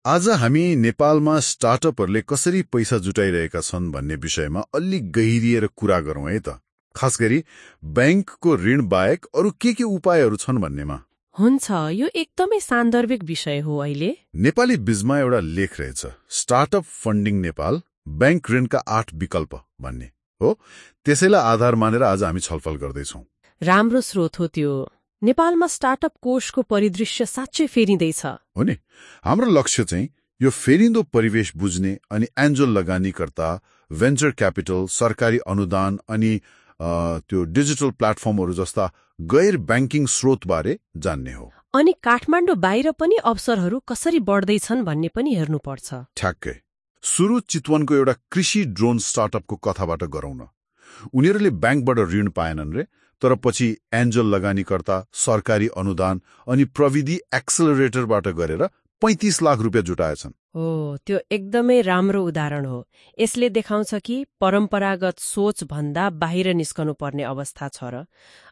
आज हामी नेपालमा स्टार्टअपहरूले कसरी पैसा जुटाइरहेका छन् भन्ने विषयमा अलि गहिरिएर कुरा गरौँ है त। खास गरी बैंकको ऋण बाहेक अरू के उपायहरू छन् भन्नेमा। हुन्छ, यो एकदमै सान्दर्भिक विषय हो। अहिले नेपाली बीजमा एउटा लेख रहेछ, स्टार्टअप फन्डिङ नेपाल, बैंक ऋणका 8 विकल्प भन्ने हो। त्यसैलाई आधार मानेर आज हामी छलफल गर्दैछौँ। राम्रो स्रोत हो त्यो। नेपालमा स्टार्टअप कोषको परिदृश्य साँच्चै फेरिँदैछ हो नि। हाम्रो लक्ष्य चाहिँ यो फेरिँदो परिवेश बुझ्ने अनि एन्जल लगानीकर्ता, भेन्चर क्यापिटल, सरकारी अनुदान अनि त्यो डिजिटल प्लेटफर्महरू जस्ता गैर ब्याङ्किङ स्रोतबारे जान्ने हो। अनि काठमाडौँ बाहिर पनि अवसरहरू कसरी बढ्दैछन् भन्ने पनि हेर्नुपर्छ। ठ्याक्कै। सुरु चितवनको एउटा कृषि ड्रोन स्टार्टअपको कथाबाट गरौँ न। उनीहरूले ब्याङ्कबाट ऋण पाएनन् रे, तर पछि एन्जल लगानीकर्ता, सरकारी अनुदान अनि प्रविधि एक्सेलरेटरबाट गरेर 35 लाख रुपियाँ जुटाएछन्। हो, त्यो एकदमै राम्रो उदाहरण हो। यसले देखाउँछ कि परम्परागत सोच भन्दा बाहिर निस्कनु पर्ने अवस्था छ र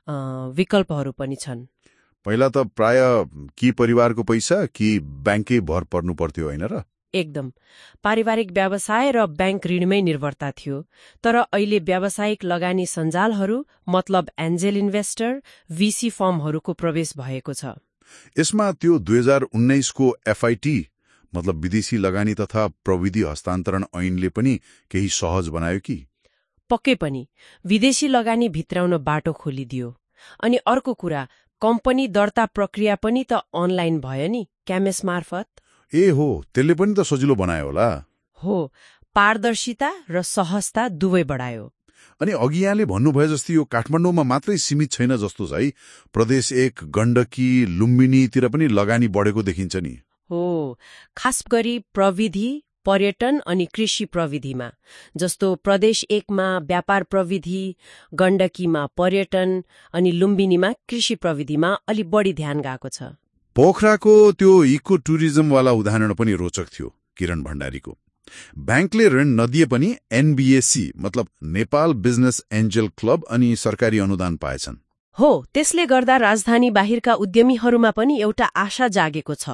विकल्पहरू पनि छन्। पहिला त प्राय कि परिवारको पैसा कि ब्याङ्कै भर पर्नु पर्थ्यो होइन र? एकदम। पारिवारिक व्यवसाय र ब्याङ्क ऋणमै निर्भरता थियो। तर अहिले व्यावसायिक लगानी सञ्जालहरू मतलब एन्जेल इन्भेस्टर, भिसी फर्महरूको प्रवेश भएको छ। यसमा त्यो 2019 को एफआइटी मतलब विदेशी लगानी तथा प्रविधि हस्तान्तरण ऐनले पनि केही सहज बनायो कि? पक्कै पनि। विदेशी लगानी भित्राउन बाटो खोलिदियो। अनि अर्को कुरा, कम्पनी दर्ता प्रक्रिया पनि त अनलाइन भयो नि, क्यामेस मार्फत। ए हो, त्यसले पनि त सजिलो बनायो होला। हो, पारदर्शिता र सहजता दुवै बढायो। अनि अघि यहाँले भन्नुभयो जस्तै यो काठमाडौँमा मात्रै सीमित छैन जस्तो छ है। प्रदेश 1, गण्डकी, लुम्बिनीतिर पनि लगानी बढेको देखिन्छ नि। हो, खास गरी प्रविधि, पर्यटन अनि कृषि प्रविधिमा। जस्तो प्रदेश 1 मा व्यापार प्रविधि, गण्डकीमा पर्यटन अनि लुम्बिनीमा कृषि प्रविधिमा अलि बढी ध्यान गएको छ। पोखराको त्यो इको टुरिज्मवाला उदाहरण पनि रोचक थियो, किरण भण्डारीको। ब्याङ्कले ऋण नदिए पनि एनबीएसी मतलब नेपाल बिजनेस एन्जल क्लब अनि सरकारी अनुदान पाएछन्। हो, त्यसले गर्दा राजधानी बाहिरका उद्यमीहरूमा पनि एउटा आशा जागेको छ।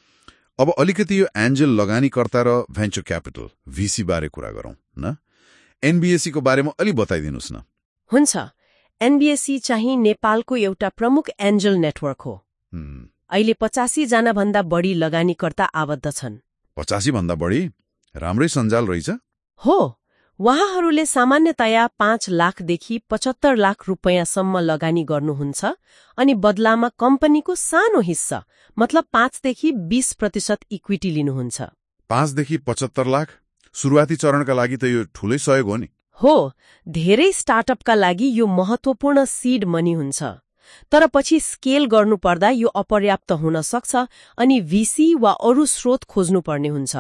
अब अलिकति यो एन्जल लगानीकर्ता र भेन्चर क्यापिटल भिसी बारे कुरा गरौँ न। एनबीएसी को बारेमा अलि बताइदिनुहोस् न। हुन्छ, एनबीएसी चाहिँ नेपालको एउटा प्रमुख एन्जल नेटवर्क हो। अहिले 85 जना भन्दा बढी लगानीकर्ता आबद्ध छन्। 85 भन्दा बढी? राम्रै सञ्जाल रहेछ। हो, उहाँहरूले सामान्यतया 5 लाखदेखि 75 लाख रुपियाँसम्म लगानी गर्नुहुन्छ अनि बदलामा कम्पनीको सानो हिस्सा मतलब 5 देखि 20% इक्विटी लिनुहुन्छ। 5 देखि 75 लाख? सुरुवाती चरणका लागि त यो ठूलै सहयोग हो नि। हो, धेरै स्टार्टअपका लागि यो महत्वपूर्ण सीड मनी हुन्छ। तर पछि स्केल गर्नुपर्दा यो अपर्याप्त हुन सक्छ अनि भिसी वा अरू स्रोत खोज्नुपर्ने हुन्छ।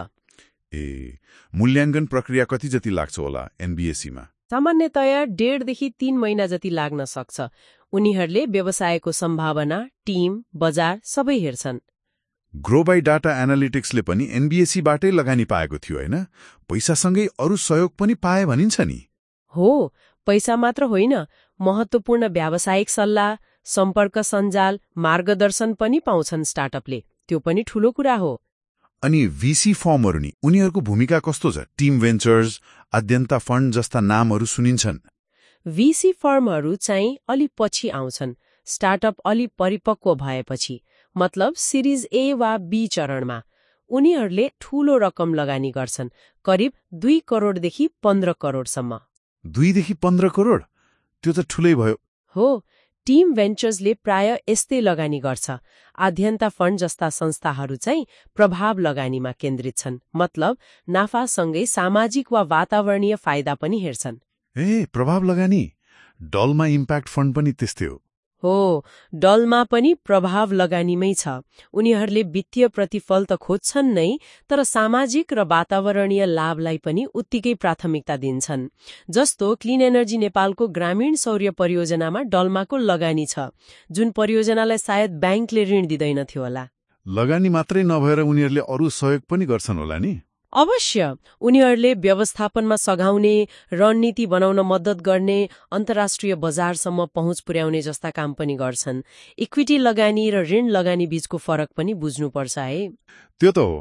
ए, मूल्याङ्कन प्रक्रिया कति जति लाग्छ होला एनबीएसीमा? सामान्यतया 1.5 देखि 3 महिना जति लाग्न सक्छ। उनीहरूले व्यवसायको सम्भावना, टिम, बजार सबै हेर्छन्। ग्रो बाई डाटा एनालिटिक्सले पनि एनबीएसीबाटै लगानी पाएको थियो होइन? पैसासँगै अरू सहयोग पनि पाए भनिन्छ नि। हो, पैसा मात्र होइन, महत्वपूर्ण व्यावसायिक सल्लाह, सम्पर्क सञ्जाल, मार्गदर्शन पनि पाउँछन् स्टार्टअपले। त्यो पनि ठूलो कुरा हो। अनि भिसी फर्महरू नि, उनीहरूको भूमिका कस्तो छ? टिम भेन्चर्स, आद्यन्ता फन्ड जस्ता नामहरू सुनिन्छन्। भिसी फर्महरू चाहिँ अलि पछि आउँछन्, स्टार्टअप अलि परिपक्व भएपछि, मतलब सिरिज ए वा बी चरणमा। उनीहरूले ठूलो रकम लगानी गर्छन्, करिब 2 करोडदेखि 15 करोडसम्म। 2 देखि 15 करोड? त्यो त ठूलै भयो। हो, टिम भेन्चर्सले प्राय यस्तै लगानी गर्छ। आद्यन्ता फन्ड जस्ता संस्थाहरू चाहिँ प्रभाव लगानीमा केन्द्रित छन्, मतलब नाफासँगै सामाजिक वा वातावरणीय फाइदा पनि हेर्छन्। ए, प्रभाव लगानी? डलमा इम्प्याक्ट फन्ड पनि त्यस्तै हो। हो, डलमा पनि प्रभाव लगानीमै छ। उनीहरूले वित्तीय प्रतिफल त खोज्छन् नै, तर सामाजिक र वातावरणीय लाभलाई पनि उत्तिकै प्राथमिकता दिन्छन्। जस्तो क्लिन एनर्जी नेपालको ग्रामीण सौर्य परियोजनामा डलमाको लगानी छ, जुन परियोजनालाई सायद ब्याङ्कले ऋण दिँदैनथ्यो होला। लगानी मात्रै नभएर उनीहरूले अरू सहयोग पनि गर्छन् होला नि? अवश्य, उनीहरूले व्यवस्थापनमा सघाउने, रणनीति बनाउन मद्दत गर्ने, अन्तर्राष्ट्रिय बजारसम्म पहुँच पुर्याउने जस्ता काम पनि गर्छन्। इक्विटी लगानी र ऋण लगानी बीचको फरक पनि बुझ्नुपर्छ है। त्यो त हो।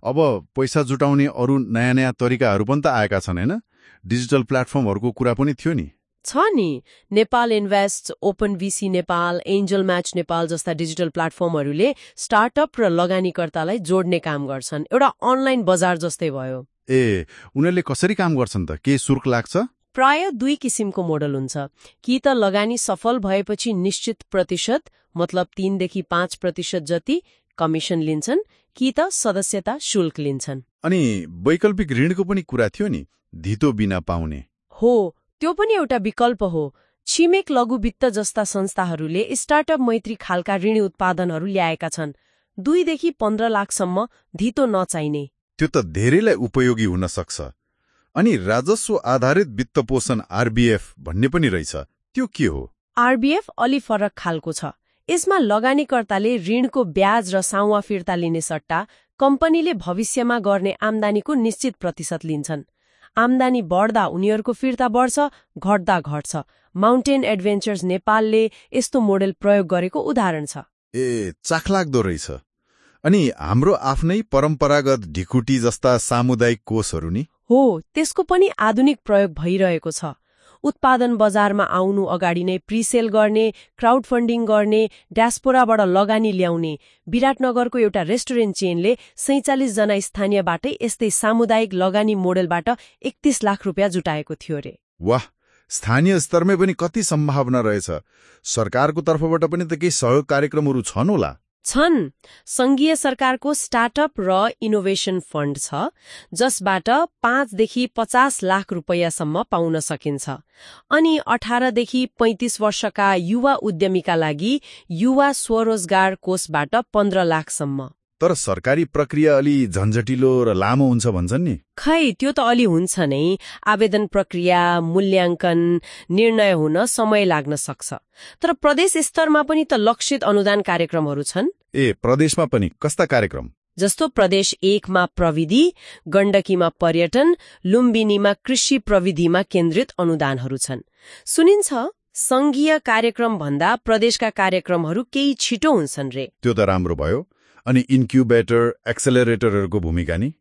अब पैसा जुटाउने अरू नयाँ नयाँ तरिकाहरू पनि त आएका छन् हैन? डिजिटल प्लेटफर्महरूको कुरा पनि थियो नि। छ नि, Nepal invest, open VC Nepal, angel match Nepal जस्ता डिजिटल प्लेटफर्महरूले स्टार्टअप र लगानीकर्तालाई जोड्ने काम गर्छन्। एउटा अनलाइन बजार जस्तै भयो। उनीहरूले कसरी काम गर्छन् त? के शुल्क लाग्छ? प्राय 2 किसिमको मोडल हुन्छ। कि त लगानी सफल भएपछि निश्चित प्रतिशत, मतलब 3 देखि 5% जति कमिसन लिन्छन्, कि त सदस्यता शुल्क लिन्छन्। अनि वैकल्पिक ऋणको पनि कुरा थियो नि, धितो बिना पाउने। हो, त्यो पनि एउटा विकल्प हो। छिमेक लघु वित्त जस्ता संस्थाहरूले स्टार्टअप मैत्री खालका ऋण उत्पादनहरू ल्याएका छन्। 2 देखि 15 लाखसम्म धितो नचाहिने। त्यो त धेरैलाई उपयोगी हुन सक्छ। अनि राजस्व आधारित वित्तपोषण RBF भन्ने पनि रहेछ, त्यो के हो? RBF अलि फरक खालको छ। यसमा लगानीकर्ताले ऋणको ब्याज र साउवा फिर्ता लिने सट्टा कम्पनीले भविष्यमा गर्ने आम्दानीको निश्चित प्रतिशत लिन्छन्। आम्दानी बढ्दा उनीहरूको फिर्ता बढ्छ, घट्दा घट्छ। माउन्टेन एडभेन्चर्स नेपालले यस्तो मोडेल प्रयोग गरेको उदाहरण छ। चाखलाग्दो रहेछ। अनि हाम्रो आफ्नै परम्परागत ढिकुटी जस्ता सामुदायिक कोषहरू नि? हो, त्यसको पनि आधुनिक प्रयोग भइरहेको छ। उत्पादन बजारमा आउनु अगाडि नै प्रिसेल गर्ने, क्राउड फन्डिङ गर्ने, डायस्पोराबाट लगानी ल्याउने। विराटनगरको एउटा रेस्टुरेन्ट चेनले 47 जना स्थानीयबाटै यस्तै सामुदायिक लगानी मोडेलबाट 31 लाख रुपियाँ जुटाएको थियो रे। वाह, स्थानीय स्तरमै पनि कति सम्भावना रहेछ। सरकारको तर्फबाट पनि त केही सहयोग कार्यक्रमहरू छन् होला? छन्। संघीय सरकारको स्टार्टअप र इनोभेसन फण्ड छ, जसबाट 5 देखि 50 लाख रुपियाँसम्म पाउन सकिन्छ। अनि 18 देखि 35 वर्षका युवा उद्यमीका लागि युवा स्वरोजगार कोषबाट 15 लाखसम्म। तर सरकारी प्रक्रिया अलि झन्झटिलो र लामो हुन्छ भन्छन् नि? खै, त्यो त अलि हुन्छ नै। आवेदन प्रक्रिया, मूल्याङ्कन, निर्णय हुन समय लाग्न सक्छ। तर प्रदेश स्तरमा पनि त लक्षित अनुदान कार्यक्रमहरू छन्। प्रदेशमा पनि कस्ता कार्यक्रम? जस्तो प्रदेश 1 मा प्रविधि, गण्डकीमा पर्यटन, लुम्बिनीमा कृषि प्रविधिमा केन्द्रित अनुदानहरू छन्। सुनिन्छ संघीय कार्यक्रम भन्दा प्रदेशका कार्यक्रमहरू केही छिटो हुन्छन् रे। त्यो त राम्रो भयो। अनि इन्क्युबेटर, एक्सेलरेटरहरूको भूमिका नि?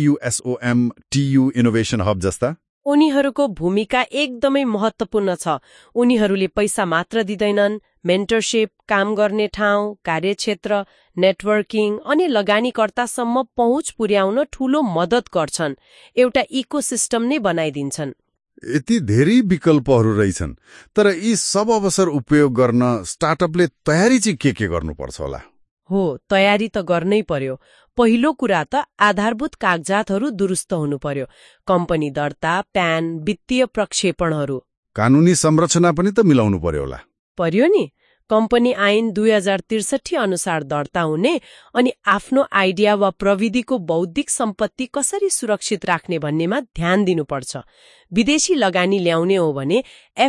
KUSOM, TU इनोभेसन हब जस्ता? उनीहरूको भूमिका एकदमै महत्त्वपूर्ण छ। उनीहरूले पैसा मात्र दिँदैनन्, मेन्टरशिप, काम गर्ने ठाउँ, कार्यक्षेत्र, नेटवर्किङ अनि लगानीकर्तासम्म पहुँच पुर्याउन ठूलो मद्दत गर्छन्। एउटा इकोसिस्टम नै बनाइदिन्छन्। यति धेरै विकल्पहरू रहेछन्। तर यी सब अवसर उपयोग गर्न स्टार्टअपले तयारी चाहिँ के गर्नुपर्छ होला? हो, तयारी त गर्नै पर्यो। पहिलो कुरा त आधारभूत कागजातहरू दुरुस्त हुनु पर्यो। कम्पनी दर्ता, प्यान, वित्तीय प्रक्षेपणहरू। कानूनी संरचना पनि त मिलाउनु पर्यो होला? पर्यो नि। कम्पनी ऐन 2063 अनुसार दर्ता हुने अनि आफ्नो आइडिया वा प्रविधिको बौद्धिक सम्पत्ति कसरी सुरक्षित राख्ने भन्नेमा ध्यान दिनुपर्छ। विदेशी लगानी ल्याउने हो भने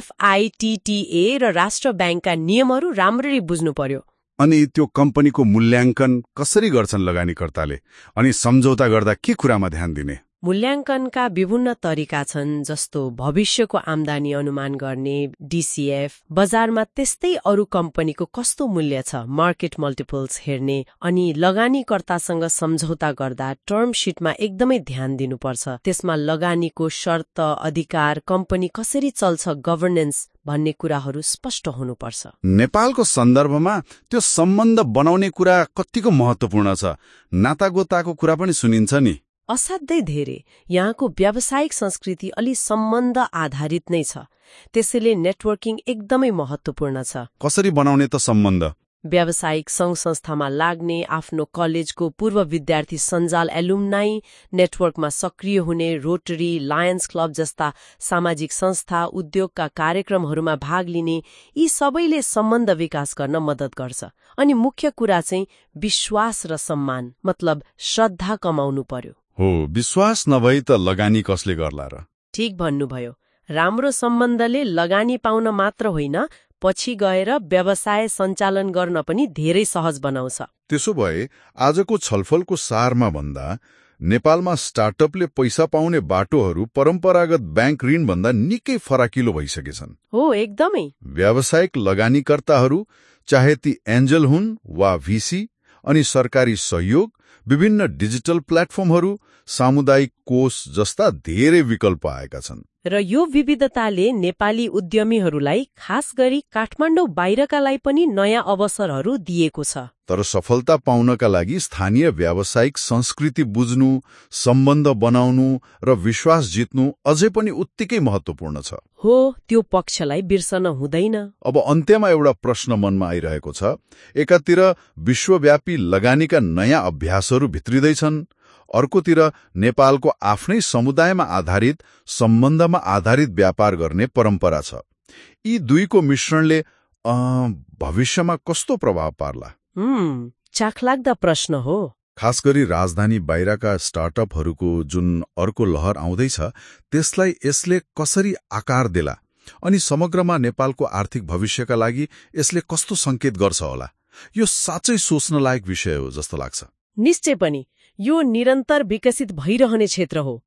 FITTA र राष्ट्र ब्याङ्कका नियमहरू राम्ररी बुझ्नु पर्यो। अनि त्यो कम्पनीको मूल्याङ्कन कसरी गर्छन् लगानीकर्ताले? अनि सम्झौता गर्दा के कुरामा ध्यान दिने? मूल्याङ्कनका विभिन्न तरिका छन्, जस्तो भविष्यको आम्दानी अनुमान गर्ने, DCF, बजारमा त्यस्तै अरू कम्पनीको कस्तो मूल्य छ, मार्केट मल्टिपल्स हेर्ने, अनि लगानीकर्तासँग सम्झौता गर्दा टर्म शीटमा एकदमै ध्यान दिनुपर्छ। त्यसमा लगानीको शर्त, अधिकार, कम्पनी कसरी चल्छ, गभर्नेन्स भन्ने कुराहरू स्पष्ट हुनुपर्छ। नेपालको सन्दर्भमा त्यो सम्बन्ध बनाउने कुरा कतिको महत्त्वपूर्ण छ? नातागोताको कुरा पनि सुनिन्छ नि? असाध्यै धेरै। यहाँको व्यावसायिक संस्कृति अलि सम्बन्ध आधारित नै छ, त्यसैले नेटवर्किङ एकदमै महत्त्वपूर्ण छ। कसरी बनाउने त सम्बन्ध? व्यावसायिक संघ संस्थामा लाग्ने, आफ्नो कलेजको पूर्व विद्यार्थी सञ्जाल एलुमनाई नेटवर्कमा सक्रिय हुने, रोटरी, लायन्स क्लब जस्ता सामाजिक संस्था, उद्योगका कार्यक्रमहरूमा भाग लिने, यी सबैले सम्बन्ध विकास गर्न मद्दत गर्छ। अनि मुख्य कुरा चाहिँ विश्वास र सम्मान, मतलब श्रद्धा कमाउनु पर्यो। हो, विश्वास नभई त लगानी कसले गर्ला र? ठीक भन्नुभयो। राम्रो सम्बन्धले लगानी पाउन मात्र होइन, पछि गएर व्यवसाय सञ्चालन गर्न पनि धेरै सहज बनाउँछ। त्यसो भए आजको छलफलको सारमा भन्दा नेपालमा स्टार्टअपले पैसा पाउने बाटोहरू परम्परागत ब्याङ्क ऋण भन्दा निकै फराकिलो भइसकेछन्। हो, एकदमै। व्यावसायिक लगानीकर्ताहरू, चाहे ती एन्जल हुन् वा VC, अनि सरकारी सहयोग विभिन्न डिजिटल प्लेटफर्महरू, सामुदायिक कोष जस्ता धेरै विकल्प आएका छन्। र यो विविधताले नेपाली उद्यमीहरूलाई खास गरी काठमाडौँ बाहिरकालाई पनि नयाँ अवसरहरू दिएको छ। तर सफलता पाउनका लागि स्थानीय व्यावसायिक संस्कृति बुझ्नु, सम्बन्ध बनाउनु र विश्वास जित्नु अझै पनि उत्तिकै महत्त्वपूर्ण छ। हो, त्यो पक्षलाई बिर्सन हुँदैन। अब अन्त्यमा एउटा प्रश्न मनमा आइरहेको छ। एकातिर विश्वव्यापी लगानीका नयाँ अभ्यासहरू भित्रिँदैछन्, अर्कोतिर नेपालको आफ्नै समुदायमा आधारित, सम्बन्धमा आधारित व्यापार गर्ने परम्परा छ। यी दुईको मिश्रणले भविष्यमा कस्तो प्रभाव पार्ला? चाखलाग्दा प्रश्न हो। खास गरी राजधानी बाहिरका स्टार्टअपहरूको जुन अर्को लहर आउँदैछ, त्यसलाई यसले कसरी आकार देला अनि समग्रमा नेपालको आर्थिक भविष्यका लागि यसले कस्तो संकेत गर्छ होला? यो साँच्चै सोच्न लायक विषय हो जस्तो लाग्छ। निश्चय पनि यो निरन्तर विकसित भइरहने क्षेत्र हो।